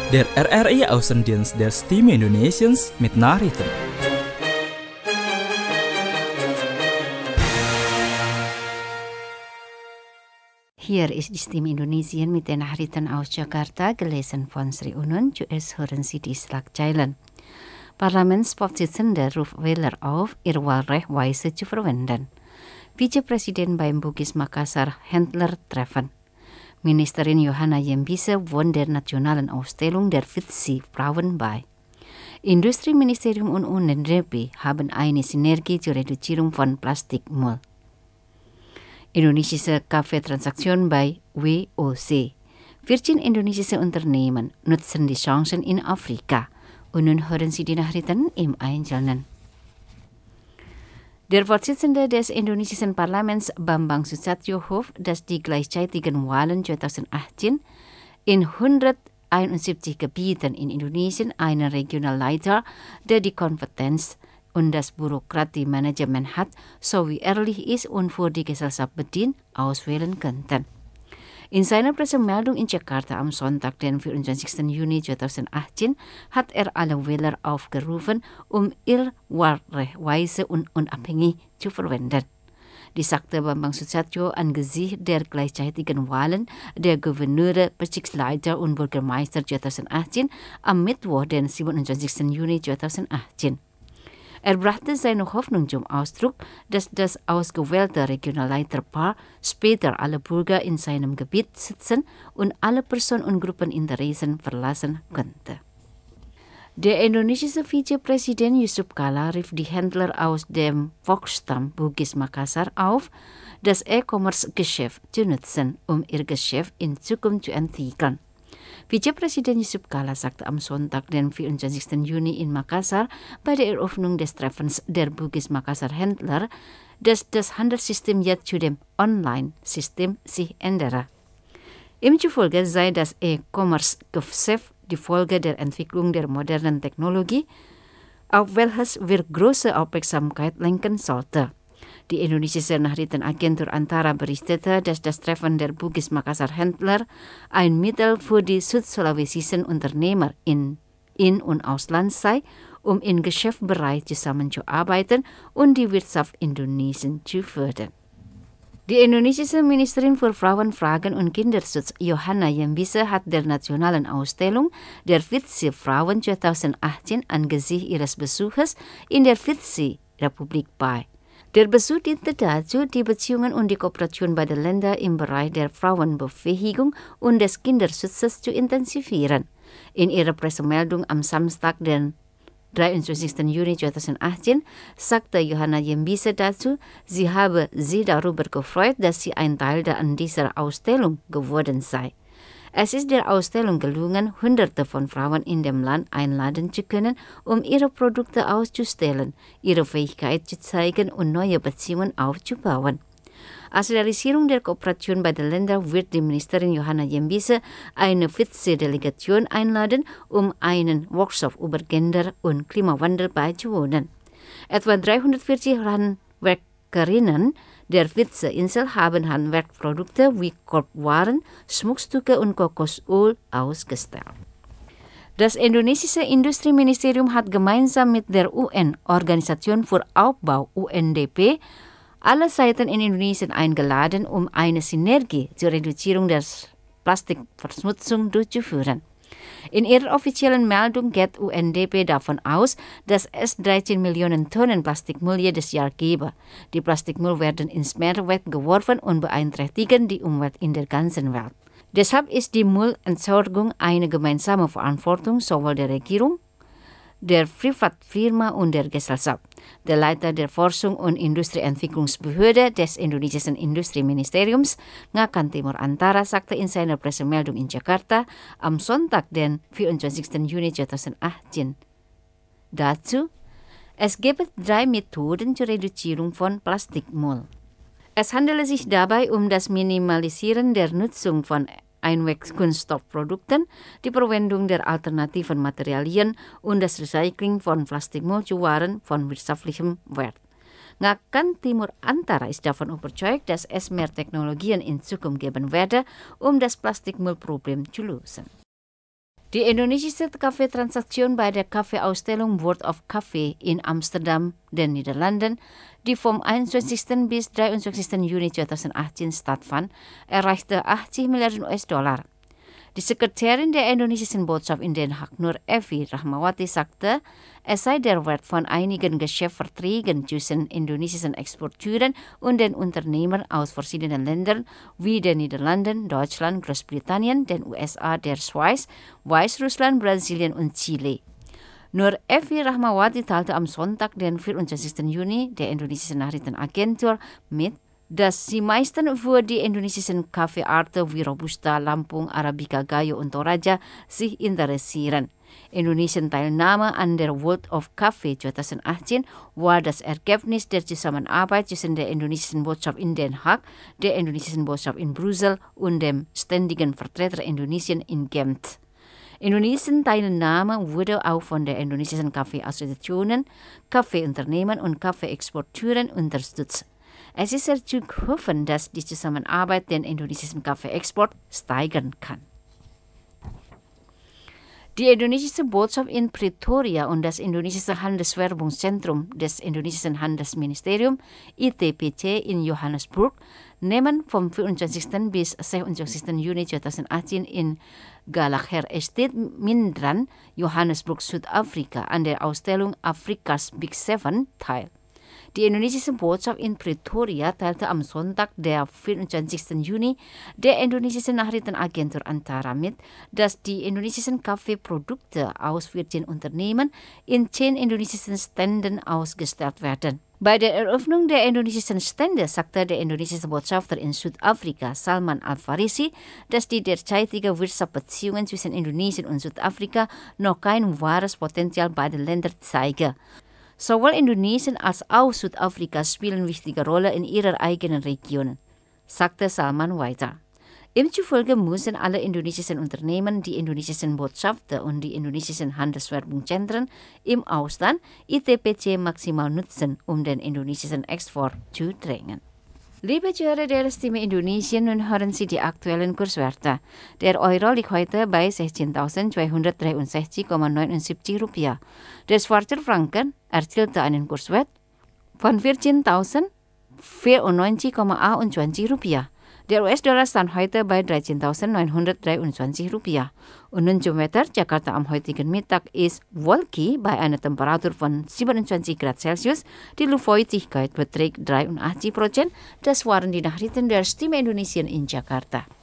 Der RRI Außendienst der Stimme Indonesiens mit Nachrichten. Hier ist die Stimme Indonesien mit den Nachrichten aus Jakarta, gelesen von Sri Unun. Zuerst hören Sie die Schlagzeilen. Parlamentsvorsitzende ruft Wähler auf, ihr Wahlrecht weise zu verwenden. Vizepräsident beim Bugis Makassar Händler treffen. Ministerin Johanna Jembise wohnt der nationalen Ausstellung der FITSI Frauen bei. Industrieministerium und UNDP haben eine Synergie zur Reduzierung von Plastikmüll. Indonesische Kaffeetransaktion bei WOC. 14 indonesische Unternehmen nutzen die Chancen in Afrika. Und nun hören Sie die Nachrichten im Einzelnen. Der Vorsitzende des indonesischen Parlaments Bambang Susatyo hofft, dass die gleichzeitigen Wahlen 2018 in 171 Gebieten in Indonesien einen Regionalleiter, der die Kompetenz und das Bürokratiemanagement hat, sowie ehrlich ist und für die Gesellschaft bedient, auswählen könnten. In seiner Pressemeldung in Jakarta am Sonntag, den 24. Juni 2018, hat er alle Wähler aufgerufen, ihr Wahlrecht weise und unabhängig zu verwenden. Dies sagte Bambang Susatyo angesichts der gleichzeitigen Wahlen der Gouverneure, Bezirksleiter und Bürgermeister 2018 am Mittwoch, den 27. Juni 2018. Er brachte seine Hoffnung zum Ausdruck, dass das ausgewählte Regionalleiterpaar später alle Bürger in seinem Gebiet sitzen und alle Personen und Gruppeninteressen verlassen könnte. Der indonesische Vizepräsident Yusuf Kala rief die Händler aus dem Volksstamm Bugis Makassar auf, das E-Commerce-Geschäft zu nutzen, ihr Geschäft in Zukunft zu entwickeln. Vizepräsident Yusuf Kala sagte am Sonntag, den 24. Juni in Makassar, bei der Eröffnung des Treffens der Bugis Makassar Händler, dass das Handelssystem jetzt zu dem Online-System sich ändere. Ihm zufolge sei das E-Commerce-Geschäft die Folge der Entwicklung der modernen Technologie, auf welches wir große Aufmerksamkeit lenken sollten. Die indonesische Nachrichtenagentur Antara berichtete, dass das Treffen der Bugis Makassar Händler ein Mittel für die südsulawesischen Unternehmer in und Ausland sei, im Geschäftsbereich zusammenzuarbeiten und die Wirtschaft Indonesiens zu fördern. Die indonesische Ministerin für Frauenfragen und Kinderschutz Johanna Jembise hat der nationalen Ausstellung der FITSI Frauen 2018 angesichts ihres Besuches in der FITSI-Republik bei. Der Besuch diente dazu, die Beziehungen und die Kooperation beider Länder im Bereich der Frauenbefähigung und des Kinderschutzes zu intensivieren. In ihrer Pressemeldung am Samstag, den 23. Juni 2018, sagte Johanna Jembise dazu, sie habe sich darüber gefreut, dass sie ein Teil an dieser Ausstellung geworden sei. Es ist der Ausstellung gelungen, Hunderte von Frauen in dem Land einladen zu können, ihre Produkte auszustellen, ihre Fähigkeit zu zeigen und neue Beziehungen aufzubauen. Als Realisierung der Kooperation beider Länder wird die Ministerin Johanna Jembise eine FITSI-Delegation einladen, einen Workshop über Gender und Klimawandel beizuwohnen. Etwa 340 Handwerkerinnen der FITSI-Insel haben Handwerkprodukte wie Korbwaren, Schmuckstücke und Kokosöl ausgestellt. Das indonesische Industrieministerium hat gemeinsam mit der UN-Organisation für Aufbau UNDP alle Seiten in Indonesien eingeladen, eine Synergie zur Reduzierung der Plastikverschmutzung durchzuführen. In ihrer offiziellen Meldung geht UNDP davon aus, dass es 13 Millionen Tonnen Plastikmüll jedes Jahr gebe. Die Plastikmüll werden ins Meer weggeworfen und beeinträchtigen die Umwelt in der ganzen Welt. Deshalb ist die Müllentsorgung eine gemeinsame Verantwortung sowohl der Regierung, der Privatfirma und der Gesellschaft. Der Leiter der Forschung- und Industrieentwicklungsbehörde des indonesischen Industrieministeriums, Ngakan Timur Antara, sagte in seiner Pressemeldung in Jakarta am Sonntag, den 24. Juni 2018. Dazu, es gebe 3 Methoden zur Reduzierung von Plastikmüll. Es handele sich dabei das Minimalisieren der Nutzung von Einwegkunststoffprodukten, die Verwendung der alternativen Materialien und das Recycling von Plastikmüll zu Waren von wirtschaftlichem Wert. Ngakan Timur Antara ist davon überzeugt, dass es mehr Technologien in Zukunft geben werde, das Plastikmüllproblem zu lösen. Die Indonesische Kaffeetransaktion bei der Kaffeeausstellung World of Coffee in Amsterdam, den Niederlanden, die vom 21. bis 23. Juni 2018 stattfand, erreichte 80 Milliarden US-Dollar. Die Sekretärin der indonesischen Botschaft in Den Haag, Nur Evi Rahmawati, sagte, es sei der Wert von einigen Geschäftsverträgen zwischen indonesischen Exporteuren und den Unternehmern aus verschiedenen Ländern wie den Niederlanden, Deutschland, Großbritannien, den USA, der Schweiz, Weißrussland, Brasilien und Chile. Nur Evi Rahmawati teilte am Sonntag, den 24. Juni, der indonesischen Nachrichtenagentur mit, dass die meisten für die indonesischen Kaffeearten wie Robusta, Lampung, Arabica, Gayo und Toraja sich interessieren. Indonesiens Teilnahme an der World of Coffee 2018 war das Ergebnis der Zusammenarbeit zwischen der indonesischen Botschaft in Den Haag, der indonesischen Botschaft in Brüssel und dem ständigen Vertreter Indonesien in Gent. Indonesiens Teilnahme wurde auch von der indonesischen Kaffeeassoziationen, Kaffeeunternehmen und Kaffeeexporteuren unterstützt. Es ist zu hoffen, dass die Zusammenarbeit den indonesischen Kaffeeexport steigern kann. Die indonesische Botschaft in Pretoria und das indonesische Handelswerbungszentrum des indonesischen Handelsministeriums ITPC in Johannesburg nehmen vom 24. bis 26. Juni 2018 in Gallagher Estate, Mindran, Johannesburg, Südafrika an der Ausstellung Afrikas Big Seven teil. Die indonesische Botschaft in Pretoria teilte am Sonntag, der 24. Juni, der indonesischen Nachrichtenagentur Antara mit, dass die indonesischen Kaffeeprodukte aus 14 Unternehmen in 10 indonesischen Ständen ausgestellt werden. Bei der Eröffnung der indonesischen Stände sagte der indonesische Botschafter in Südafrika, Salman Al-Farisi, dass die derzeitigen Wirtschaftsbeziehungen zwischen Indonesien und Südafrika noch kein wahres Potenzial beiden Ländern zeigen. Sowohl Indonesien als auch Südafrika spielen wichtige Rolle in ihrer eigenen Region, sagte Salman weiter. Ihm zufolge müssen alle indonesischen Unternehmen, die indonesischen Botschaften und die indonesischen Handelswerbungszentren im Ausland ITPC maximal nutzen, um den indonesischen Export zu drängen. Liebe Zuhörer der Stimme Indonesien, nun hören Sie die aktuellen Kurswerte. Der Euro liegt heute bei 16.263,79 Rupiah. Der Schweizer Franken erzielte einen Kurswert von 14.094,28 Rupiah. Der US-Dollar stand heute bei 13.923 Rupiah. Und nun zum Wetter. Jakarta am heutigen Mittag ist wolkig bei einer Temperatur von 27 Grad Celsius. Die Luftfeuchtigkeit beträgt 83%. Das waren die Nachrichten der Stimme Indonesien in Jakarta.